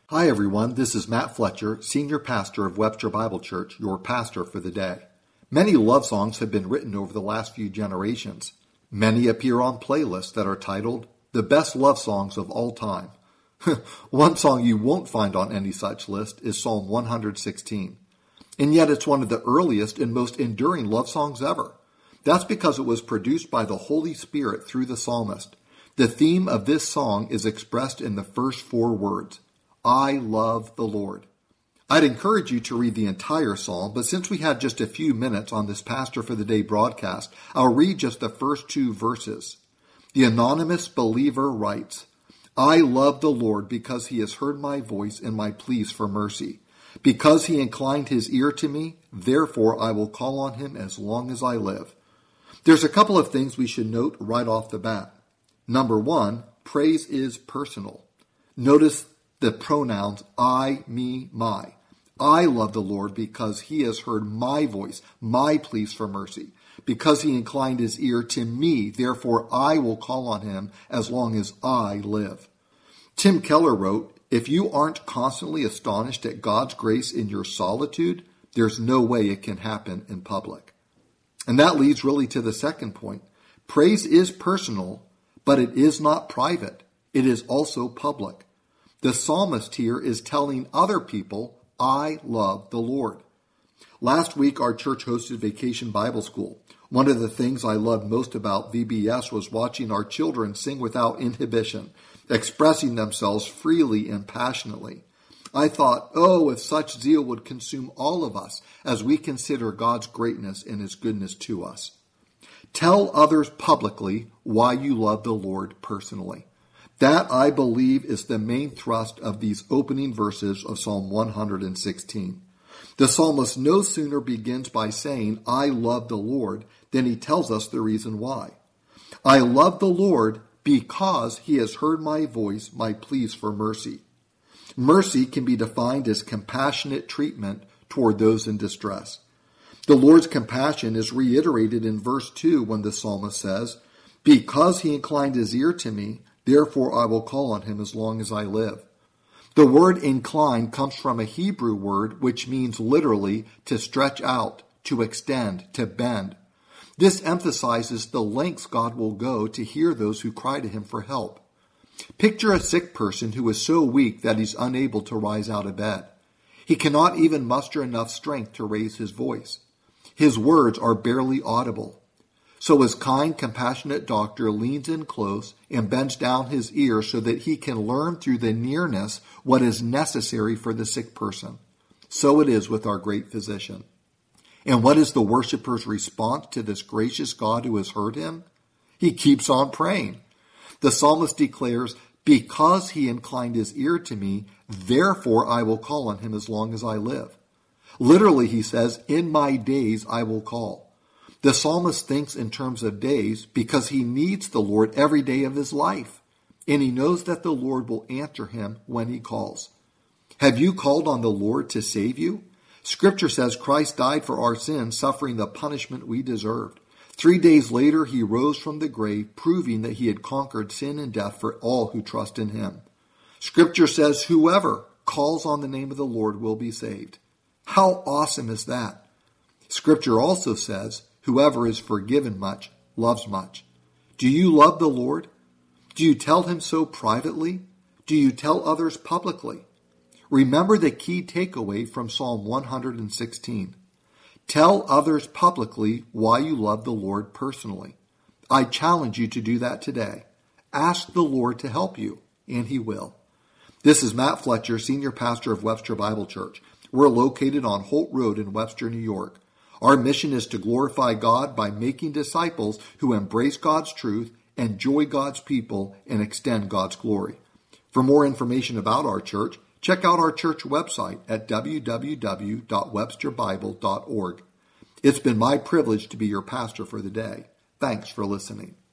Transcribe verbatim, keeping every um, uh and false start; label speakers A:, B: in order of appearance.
A: Hi everyone, this is Matt Fletcher, Senior Pastor of Webster Bible Church, your pastor for the day. Many love songs have been written over the last few generations. Many appear on playlists that are titled, The Best Love Songs of All Time. One song you won't find on any such list is Psalm one sixteen. And yet it's one of the earliest and most enduring love songs ever. That's because it was produced by the Holy Spirit through the psalmist. The theme of this song is expressed in the first four words. I love the Lord. I'd encourage you to read the entire psalm, but since we had just a few minutes on this Pastor for the Day broadcast, I'll read just the first two verses. The anonymous believer writes, I love the Lord because he has heard my voice and my pleas for mercy. Because he inclined his ear to me, therefore I will call on him as long as I live. There's a couple of things we should note right off the bat. Number one, praise is personal. Notice the pronouns I, me, my. I love the Lord because he has heard my voice, my pleas for mercy. Because he inclined his ear to me, therefore I will call on him as long as I live. Tim Keller wrote, if you aren't constantly astonished at God's grace in your solitude, there's no way it can happen in public. And that leads really to the second point. Praise is personal, but it is not private. It is also public. The psalmist here is telling other people, I love the Lord. Last week, our church hosted Vacation Bible School. One of the things I loved most about V B S was watching our children sing without inhibition, expressing themselves freely and passionately. I thought, oh, if such zeal would consume all of us as we consider God's greatness and his goodness to us. Tell others publicly why you love the Lord personally. That, I believe, is the main thrust of these opening verses of Psalm one sixteen. The psalmist no sooner begins by saying, I love the Lord, than he tells us the reason why. I love the Lord because he has heard my voice, my pleas for mercy. Mercy can be defined as compassionate treatment toward those in distress. The Lord's compassion is reiterated in verse two when the psalmist says, because he inclined his ear to me, therefore I will call on him as long as I live. The word incline comes from a Hebrew word which means literally to stretch out, to extend, to bend. This emphasizes the lengths God will go to hear those who cry to him for help. Picture a sick person who is so weak that he's unable to rise out of bed. He cannot even muster enough strength to raise his voice. His words are barely audible. So his kind, compassionate doctor leans in close and bends down his ear so that he can learn through the nearness what is necessary for the sick person. So it is with our great physician. And what is the worshiper's response to this gracious God who has heard him? He keeps on praying. The psalmist declares, because he inclined his ear to me, therefore I will call on him as long as I live. Literally, he says, in my days I will call. The psalmist thinks in terms of days because he needs the Lord every day of his life, and he knows that the Lord will answer him when he calls. Have you called on the Lord to save you? Scripture says Christ died for our sins, suffering the punishment we deserved. Three days later, he rose from the grave, proving that he had conquered sin and death for all who trust in him. Scripture says whoever calls on the name of the Lord will be saved. How awesome is that? Scripture also says, whoever is forgiven much loves much. Do you love the Lord? Do you tell him so privately? Do you tell others publicly? Remember the key takeaway from Psalm one sixteen. Tell others publicly why you love the Lord personally. I challenge you to do that today. Ask the Lord to help you, and he will. This is Matt Fletcher, Senior Pastor of Webster Bible Church. We're located on Holt Road in Webster, New York. Our mission is to glorify God by making disciples who embrace God's truth, enjoy God's people, and extend God's glory. For more information about our church, check out our church website at w w w dot webster bible dot org. It's been my privilege to be your pastor for the day. Thanks for listening.